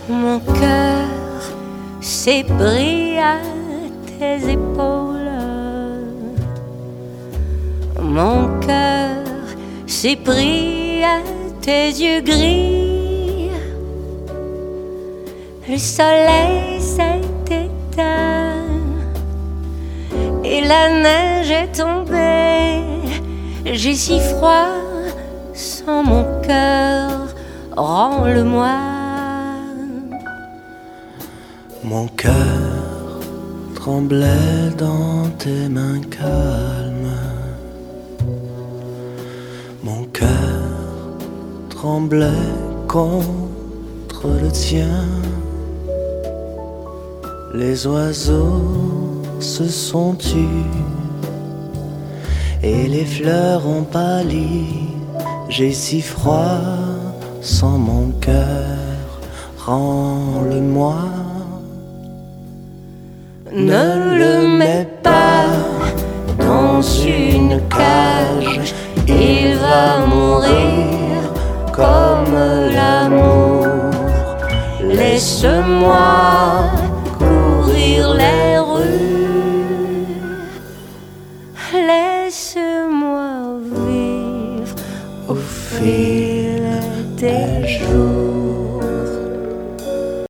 Mon cœur s'est pris à tes épaules. Mon cœur s'est pris à tes yeux gris. Le soleil s'est éteint et la neige est tombée. J'ai si froid sans mon cœur, rends-le-moi. Mon cœur tremblait dans tes mains calmes. Mon cœur tremblait contre le tien. Les oiseaux se sont tus et les fleurs ont pâli. J'ai si froid sans mon cœur, rends-le-moi. Ne le mets pas dans une cage, il va mourir comme l'amour. Laisse-moi